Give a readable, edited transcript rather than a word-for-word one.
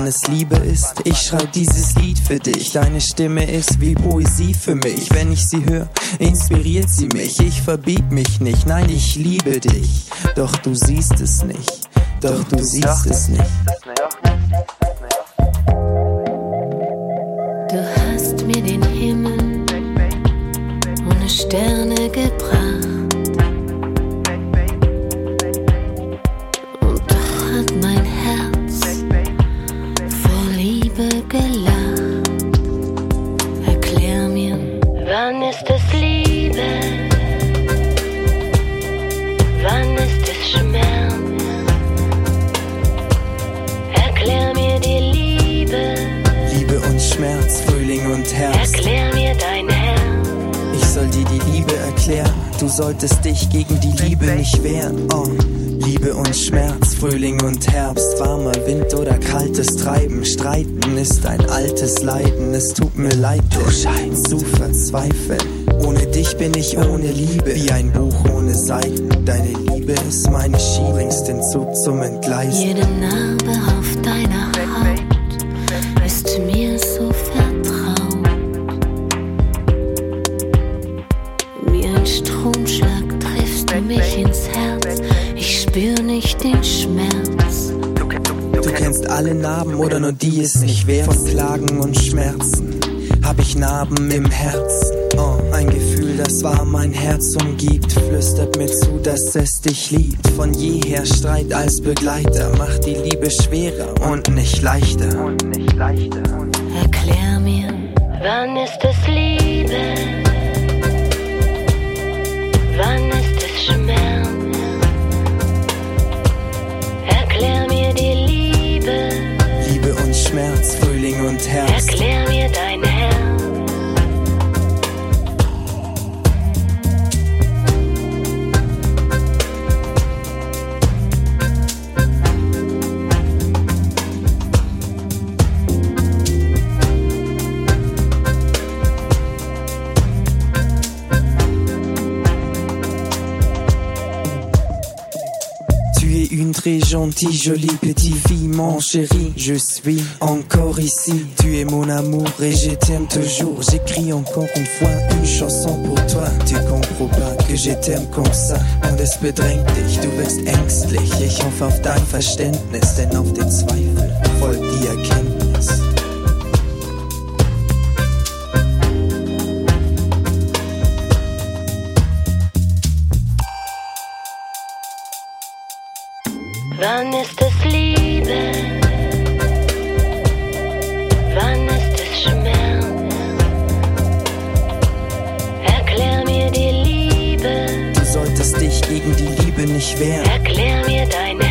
wann es Liebe ist. Ich schreib dieses Lied für dich. Deine Stimme ist wie Poesie für mich. Wenn ich sie höre, inspiriert sie mich. Ich verbieg mich nicht, nein, ich liebe dich. Doch du siehst es nicht, doch du siehst es nicht. Du hast mir den Himmel ohne Sterne gebracht. Und doch hat mein Herz vor Liebe gelacht. Erklär mir, wann ist es Liebe? Wann ist es Schmerz? Erklär mir die Liebe. Liebe und Schmerz, Frühling und Herbst. Erklär mir dein Herz. Ich soll dir die Liebe erklären. Du solltest dich gegen die Liebe nicht wehren. Oh. Liebe und Schmerz, Frühling und Herbst. Warmer Wind oder kaltes Treiben. Streiten ist ein altes Leiden. Es tut mir leid, du scheinst zu verzweifeln. Ohne dich bin ich ohne Liebe, wie ein Buch ohne Seiten. Deine Liebe ist meine Schiene, bringst den Zug zum Entgleisen. Jede Narbe auf deiner Haut ist mir so vertraut. Wie ein Stromschlag triffst du mich ins Herz. Ich spür nicht den Schmerz. Du kennst alle Narben oder nur die es nicht wert. Von Klagen und Schmerzen hab ich Narben im Herzen. Oh, ein Gefühl, das war mein Herz umgibt, flüstert mir zu, dass es dich liebt. Von jeher Streit als Begleiter macht die Liebe schwerer und nicht leichter. Erklär mir, wann ist es Liebe? Wann ist es Schmerz? Erklär mir die Liebe. Liebe und Schmerz, Frühling und Herbst. Erklär mir dein Herz. Une très gentille, jolie petite fille, mon chéri, je suis encore ici. Tu es mon amour et je t'aime toujours. J'écris encore une fois une chanson pour toi. Tu comprends pas que je t'aime comme ça. Und es bedrängt dich, du wirkst ängstlich. Ich hoffe auf dein Verständnis, denn auf den Zweifel folgt die Erkenntnis. Wann ist es Liebe? Wann ist es Schmerz? Erklär mir die Liebe. Du solltest dich gegen die Liebe nicht wehren. Erklär mir dein Herz.